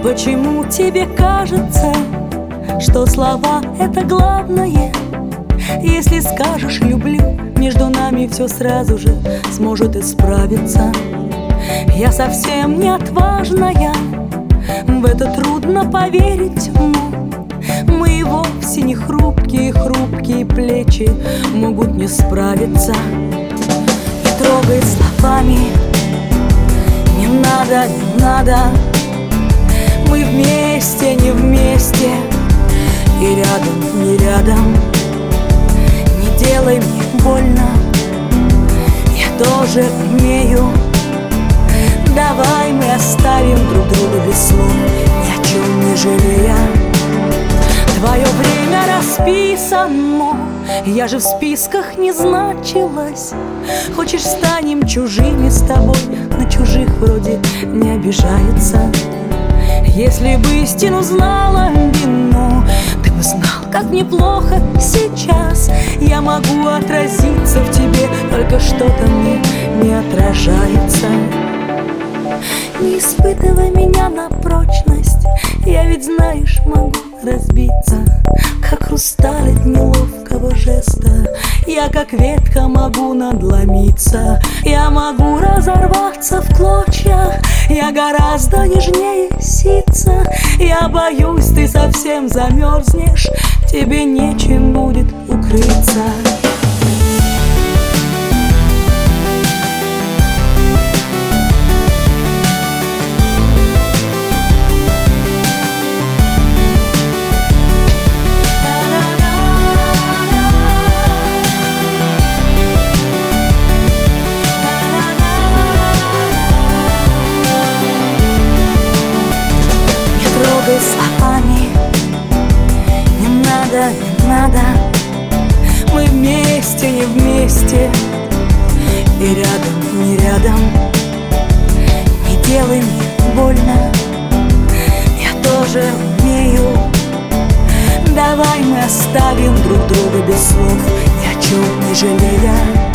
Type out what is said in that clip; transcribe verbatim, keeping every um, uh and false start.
Почему тебе кажется, что слова — это главное? Если скажешь «люблю», между нами все сразу же сможет исправиться. Я совсем не отважная, в это трудно поверить, но мои вовсе не хрупкие, хрупкие плечи могут не справиться. Не трогай словами, не надо, не надо. Мы вместе, не вместе, и рядом, не рядом. Не делай мне больно, я тоже умею. Давай мы оставим друг друга без слов, ни о чем не жалея. Твое время расписано, я же в списках не значилась. Хочешь, станем чужими с тобой, на чужих вроде не обижаются. Если бы истину знала, вино, ты бы знал, как неплохо сейчас. Я могу отразиться в тебе, только что-то мне не отражается. Не испытывай меня на прочность, я ведь, знаешь, могу разбиться, как хрусталь от неловкого жеста. Я, как ветка, могу надломиться, я могу разорваться в клочья. Я гораздо нежнее сица. Я боюсь, ты совсем замерзнешь, тебе нечем будет укрыться. Словами не надо, не надо. Мы вместе, не вместе, и рядом, не рядом. Не делай мне больно, я тоже умею. Давай мы оставим друг друга без слов, ни о чем не жалея.